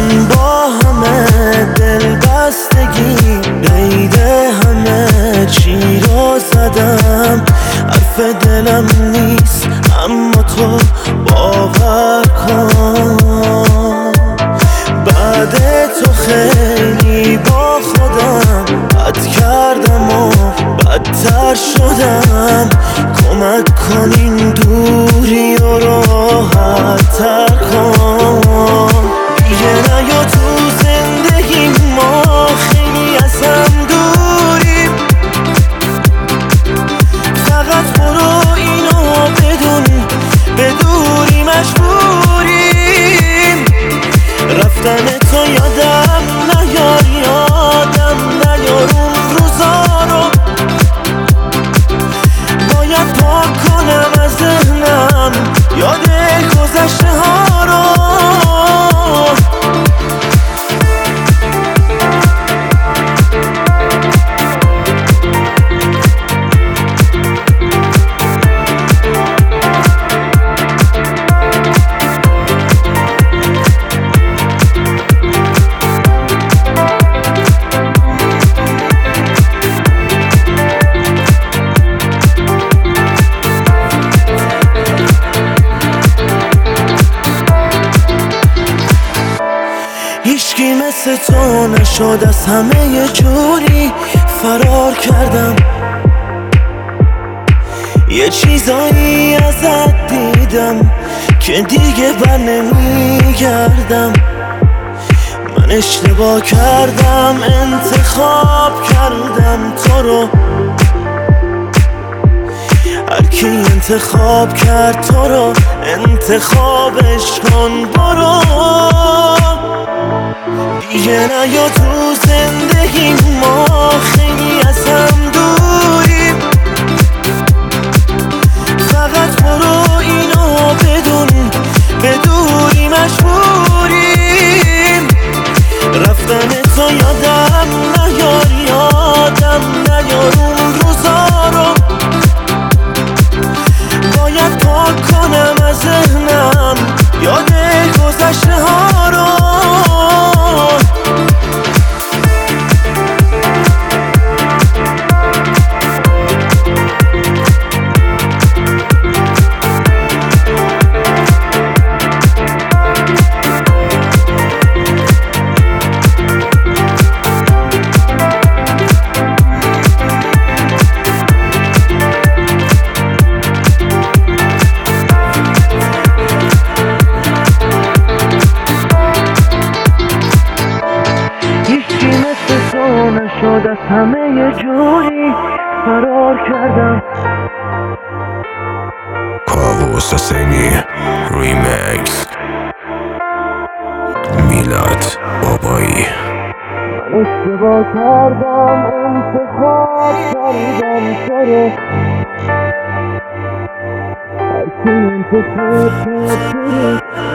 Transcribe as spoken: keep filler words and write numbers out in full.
من با همه دل بستگی قید همه چی رو زدم، حرف دلم نیست اما تو باور کن. بعد تو خیلی با خودم بد کردم و بدتر شدم، کمک کن این دوری و راحت تر کن. دیگه نیا تو زندگی ما خیلی از هم دوریم، فقط برو اینو بدون به دوری مجبوریم. رفتن تو یادم نیار، یادم نیار اون روزا رو، باید پاک کنم از ذهنم یاد گذشته ها رو. هیچکی مثل تو نشد، از همه یه جوری فرار کردم. یه چیزایی ازت دیدم که دیگه بر نمیگردم. من اشتباه کردم، انتخاب کردم تو رو. هرکی انتخاب کرد تو رو انتخابش کن، برو. دیگه نیا تو زندگی ما خیلی از هم دوریم، فقط برو اینو بدون به دوری مجبوریم. رفتن تو یادم نیار، یادم نیار اون روزا رو، باید پاک کنم از ذهنم یاد گذشته ها رو. نشد، از همه یه جوری فرار کردم. کاووس حسینی ریمیکس، میلاد بابایی. من اشتباه کردم، انتخاب کردم تو رو. هرکی انتخاب کرد تو رو